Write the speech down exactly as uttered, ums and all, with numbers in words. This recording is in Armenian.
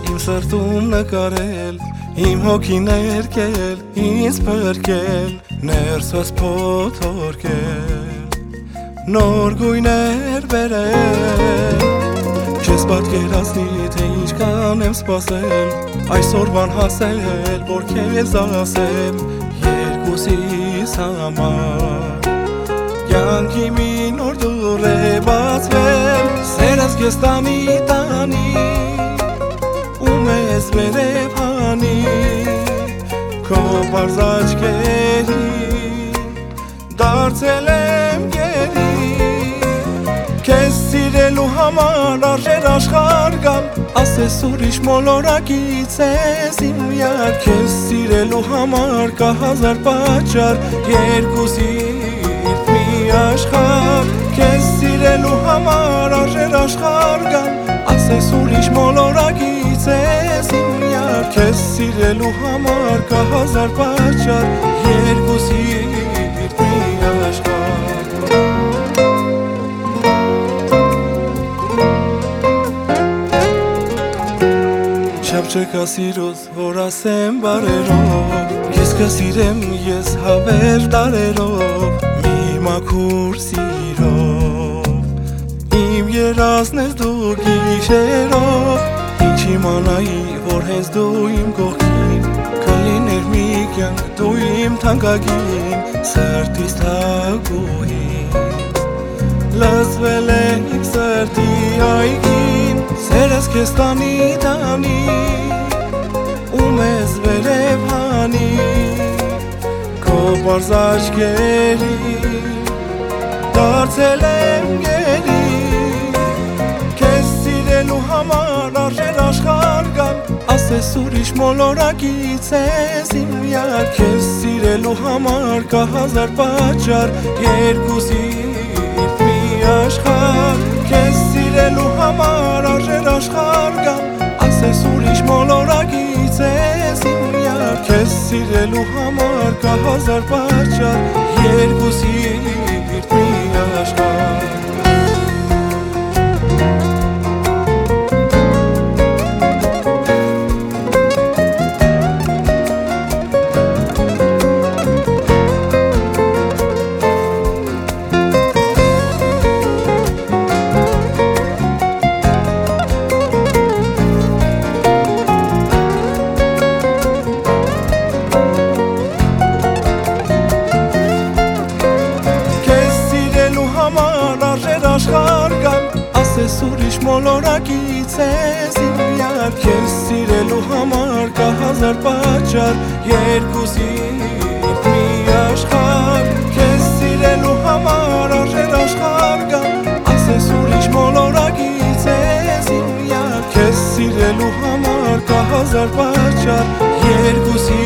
Իմ սրտում նկարել, իմ հոգին ներկել, ինձ փրկել, ներսս փոթորկել, նոր գույներ բերել, քեզ պատկերացնի, թե ինչքան եմ սպասել, այսօրվան հասել, որ քեզ ասեմ, երկուսիս համար, կյանքի մի նոր դուռ է բացվել, սերս քեզ տանի տանի, ու մեզ վերև հանի, քո պարզ աչքերին դարձել եմ գերի, քեզ սիրելու համար արժեր աշխարհ գալ, ասես ուրիշ մոլորակից ես իմ յար, քեզ սիրելու համար կա հազար պատճառ, երկուսից մի աշխարհ, քեզ սիրելու համար արժեր աշխարհ գալ, ասես ուրիշ մոլորակից ես իմ յար, քեզ սիրելու համար կա հազար պատճառ, երկուսից մի աշխարհ։ Չափ չկա սիրուս, որ ասեմ բարերով, ես կսիրեմ ես հավեր դարերով, մի մաքուր սիրով, իմ երազն ես դու գիշերով, ինչ իմանայի, որ հենց դու իմ կողքին, կլիներ մի կյանք դու իմ թանկագին, սրտիս թագուհին, լսվել ենք սրտի այգին, սերս քեզ տանի տանի, ու մեզ վերև հանի, քո պարզ աչքերին դարձել եմ գերի, քեզ սիրելու համար արժեր աշխարհ գալ, ասես ուրիշ մոլորակից ես իմ յար, քեզ սիրելու համար կա հազար պատճառ, երկուսից մի աշխարհ, քեզ սիրելու համար արժեր աշխարհ գալ, ասես ուրիշ մոլորակից ես իմ յար, քեզ սիրելու համար կա հազար պատճառ, երկուսից մի աշխարհ։ Աշխարհ գալ, ասես ուրիշ մոլորակից ես իմ յար, քեզ սիրելու համար կա հազար պատճառ, երկուսից մի աշխարհ, քեզ սիրելու համար արժեր աշխարհ գալ, ասես ուրիշ մոլորակից ես իմ յար, քեզ սիրելու համար կա հազար պատճառ, երկուսից